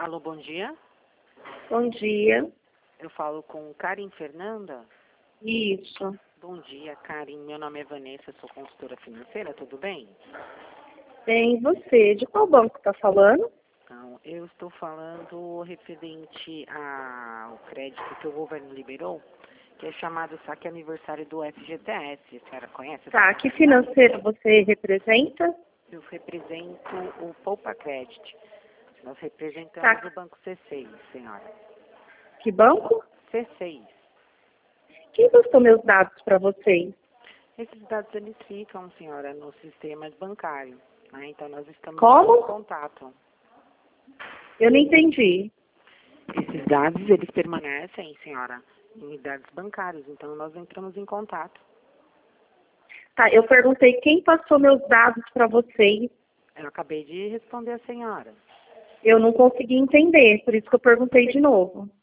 Alô, bom dia. Bom dia. Eu falo com Karen Fernanda. Isso. Bom dia, Karen. Meu nome é Vanessa, sou consultora financeira, tudo bem? Bem, e você? De qual banco está falando? Então, eu estou falando referente ao crédito que o governo liberou, que é chamado saque aniversário do FGTS. A senhora conhece? Tá, que financeira você representa? Eu represento o Poupa Credit. Nós representamos Tá. o Banco C6, senhora. Que banco? C6. Quem passou meus dados para vocês? Esses dados eles ficam, senhora, no sistema bancário. Né? Então nós estamos Como? em contato. Eu não entendi. Esses dados eles permanecem, senhora, em dados bancários. Então nós entramos em contato. Tá, eu perguntei quem passou meus dados para vocês. Eu acabei de responder a senhora. Eu não consegui entender, por isso que eu perguntei de novo.